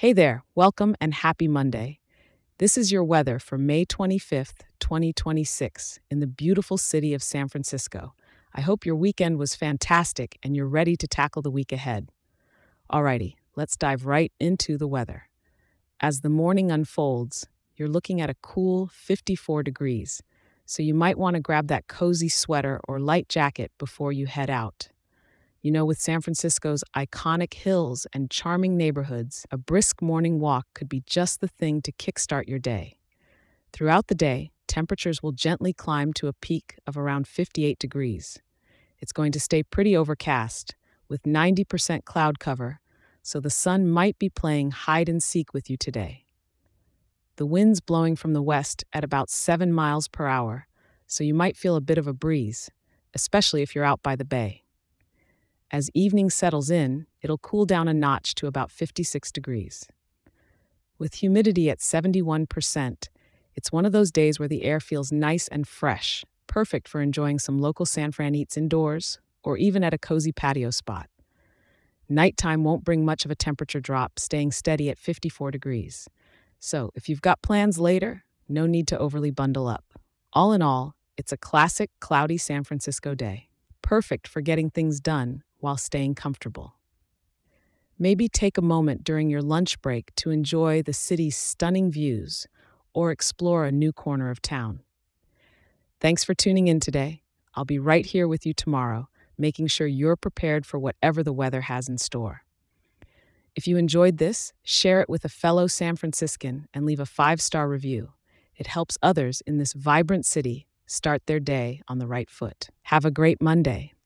Hey there, welcome and happy Monday. This is your weather for May 25th, 2026, in the beautiful city of San Francisco. I hope your weekend was fantastic and you're ready to tackle the week ahead. Alrighty, let's dive right into the weather. As the morning unfolds, you're looking at a cool 54 degrees, so you might want to grab that cozy sweater or light jacket before you head out. With San Francisco's iconic hills and charming neighborhoods, a brisk morning walk could be just the thing to kickstart your day. Throughout the day, temperatures will gently climb to a peak of around 58 degrees. It's going to stay pretty overcast, with 90% cloud cover, so the sun might be playing hide and seek with you today. The wind's blowing from the west at about 7 miles per hour, so you might feel a bit of a breeze, especially if you're out by the bay. As evening settles in, it'll cool down a notch to about 56 degrees. With humidity at 71%, it's one of those days where the air feels nice and fresh, perfect for enjoying some local San Fran eats indoors or even at a cozy patio spot. Nighttime won't bring much of a temperature drop, staying steady at 54 degrees. So, if you've got plans later, no need to overly bundle up. All in all, it's a classic cloudy San Francisco day, perfect for getting things done while staying comfortable. Maybe take a moment during your lunch break to enjoy the city's stunning views or explore a new corner of town. Thanks for tuning in today. I'll be right here with you tomorrow, making sure you're prepared for whatever the weather has in store. If you enjoyed this, share it with a fellow San Franciscan and leave a 5-star review. It helps others in this vibrant city start their day on the right foot. Have a great Monday.